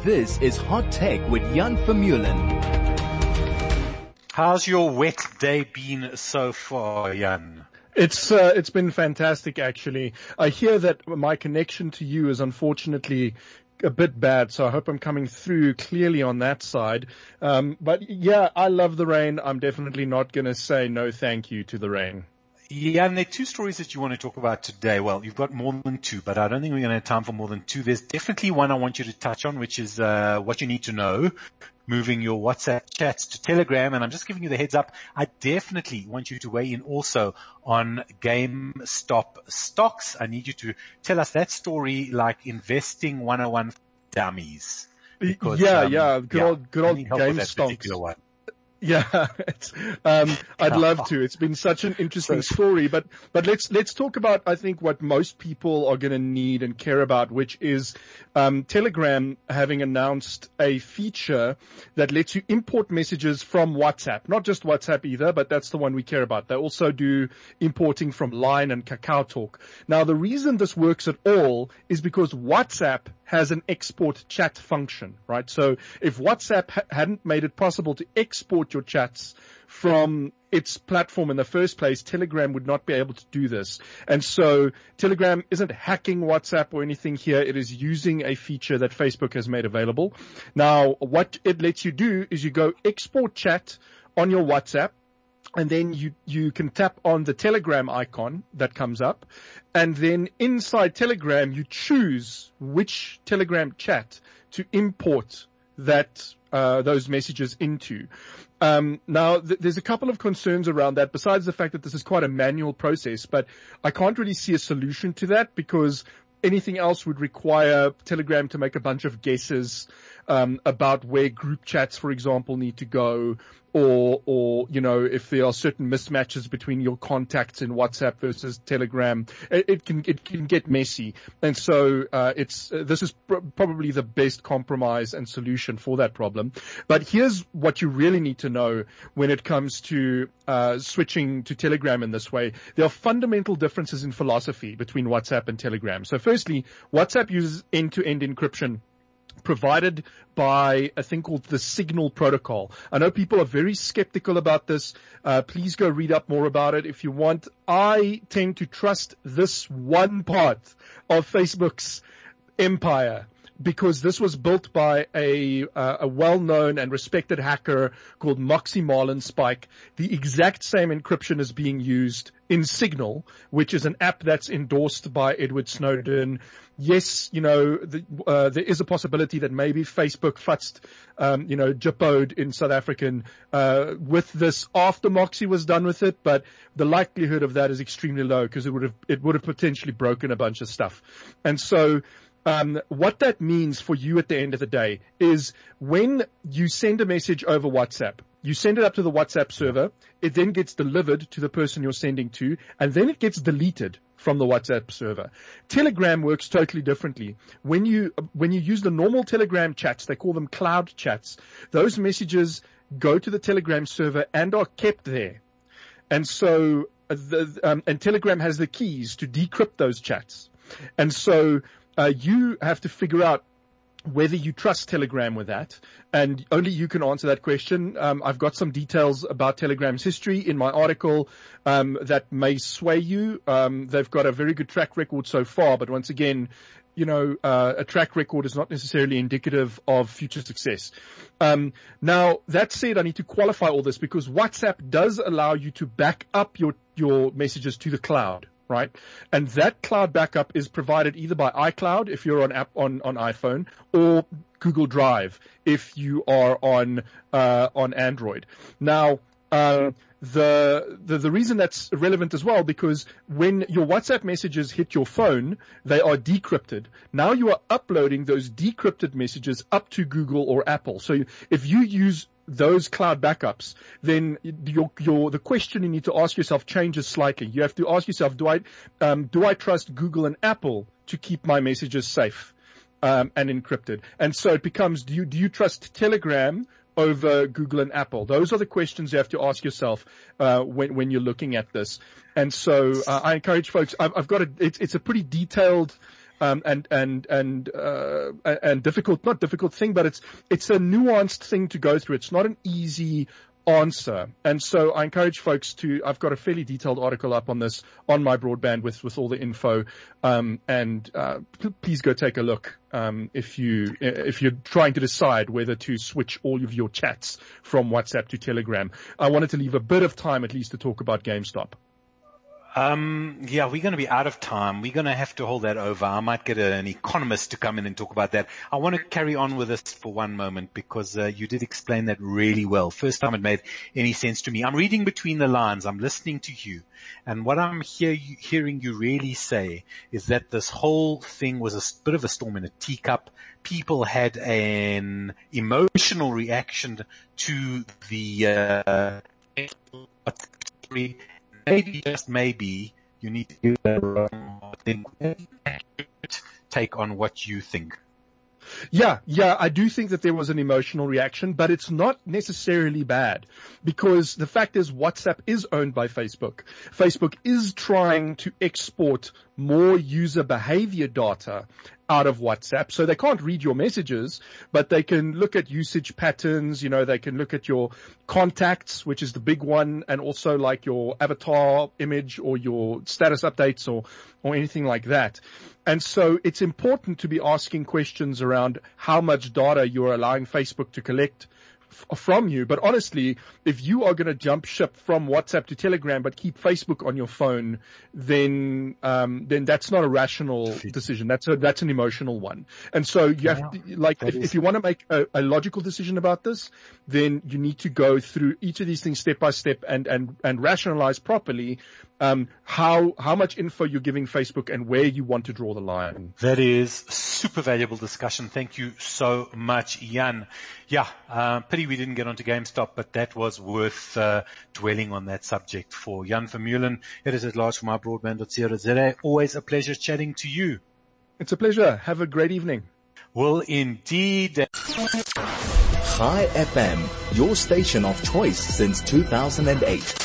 This is Hot Tech with Jan Vermeulen. How's your wet day been so far, Jan? It's been fantastic, actually. I hear that my connection to you is unfortunately a bit bad, so I hope I'm coming through clearly on that side. But yeah, I love the rain. I'm definitely not going to say no thank you to the rain. Yeah, and there are two stories that you want to talk about today. Well, you've got more than two, but I don't think we're going to have time for more than two. There's definitely one I want you to touch on, which is what you need to know, moving your WhatsApp chats to Telegram. And I'm just giving you the heads up. I definitely want you to weigh in also on GameStop stocks. I need you to tell us that story like investing 101 dummies. Because, good old GameStop. Yeah, I'd love to. It's been such an interesting story, but let's talk about, I think, what most people are going to need and care about, which is Telegram having announced a feature that lets you import messages from WhatsApp. Not just WhatsApp either, but that's the one we care about. They also do importing from Line and KakaoTalk. Now, the reason this works at all is because WhatsApp has an export chat function, right? So if WhatsApp hadn't made it possible to export your chats from its platform in the first place, Telegram would not be able to do this. And so Telegram isn't hacking WhatsApp or anything here. It is using a feature that Facebook has made available. Now, what it lets you do is you go export chat on your WhatsApp, and then you can tap on the Telegram icon that comes up. And then inside Telegram, you choose which Telegram chat to import those messages into. Now, there's a couple of concerns around that, besides the fact that this is quite a manual process, but I can't really see a solution to that because anything else would require Telegram to make a bunch of guesses about where group chats, for example, need to go, or if there are certain mismatches between your contacts in WhatsApp versus Telegram. It can get messy, and so this is probably the best compromise and solution for that problem. But here's what you really need to know when it comes to switching to Telegram in this way. There are fundamental differences in philosophy between WhatsApp and Telegram. So firstly, WhatsApp uses end-to-end encryption provided by a thing called the Signal protocol. I know people are very skeptical about this. Please go read up more about it if you want. I tend to trust this one part of Facebook's empire because this was built by a well-known and respected hacker called Moxie Marlinspike. The exact same encryption is being used in Signal, which is an app that's endorsed by Edward Snowden. Yes, there is a possibility that maybe Facebook futzed, jippoed in South African, with this after Moxie was done with it, but the likelihood of that is extremely low because it would have potentially broken a bunch of stuff. And so, what that means for you at the end of the day is when you send a message over WhatsApp, you send it up to the WhatsApp server, it then gets delivered to the person you're sending to, and then it gets deleted from the WhatsApp server. Telegram works totally differently. When you use the normal Telegram chats, they call them cloud chats, those messages go to the Telegram server and are kept there. And so, and Telegram has the keys to decrypt those chats. And so, you have to figure out whether you trust Telegram with that, and only you can answer that question. I've got some details about Telegram's history in my article that may sway you. They've got a very good track record so far, but once again, a track record is not necessarily indicative of future success. Now, that said, I need to qualify all this because WhatsApp does allow you to back up your messages to the cloud. Right? And that cloud backup is provided either by iCloud if you're on iPhone or Google Drive if you are on Android. Now, the reason that's relevant as well, because when your WhatsApp messages hit your phone, they are decrypted. Now you are uploading those decrypted messages up to Google or Apple. So if you use those cloud backups, then the question you need to ask yourself changes slightly. You have to ask yourself, do I trust Google and Apple to keep my messages safe and encrypted? And so it becomes, do you trust Telegram over Google and Apple? Those are the questions you have to ask yourself when you're looking at this. And so I encourage folks. I've got it's a pretty detailed and difficult, not difficult thing, but it's a nuanced thing to go through. It's not an easy answer. And so I encourage folks I've got a fairly detailed article up on this on my broadband with all the info. Please go take a look. If you're trying to decide whether to switch all of your chats from WhatsApp to Telegram. I wanted to leave a bit of time at least to talk about GameStop. Yeah, we're going to be out of time. We're going to have to hold that over. I might get an economist to come in and talk about that. I want to carry on with this for one moment because you did explain that really well. First time it made any sense to me. I'm reading between the lines. I'm listening to you. And what I'm hearing you really say is that this whole thing was a bit of a storm in a teacup. People had an emotional reaction to the maybe, just maybe, you need to give a take on what you think. Yeah, I do think that there was an emotional reaction, but it's not necessarily bad because the fact is WhatsApp is owned by Facebook. Facebook is trying to export more user behavior data out of WhatsApp. So they can't read your messages, but they can look at usage patterns. They can look at your contacts, which is the big one, and also like your avatar image or your status updates or anything like that. And so it's important to be asking questions around how much data you're allowing Facebook to collect from you. But honestly, if you are going to jump ship from WhatsApp to Telegram but keep Facebook on your phone, then that's not a rational decision. That's an emotional one. And so you have to, if you want to make a logical decision about this, then you need to go through each of these things step by step and rationalize properly how much info you're giving Facebook and where you want to draw the line. That is super valuable discussion. Thank you so much, Jan. Yeah, pity we didn't get onto GameStop, but that was worth dwelling on that subject for. Jan Vermeulen, editor-at-large for mybroadband.co.za. Always a pleasure chatting to you. It's a pleasure. Have a great evening. Well, indeed. Chai FM, your station of choice since 2008.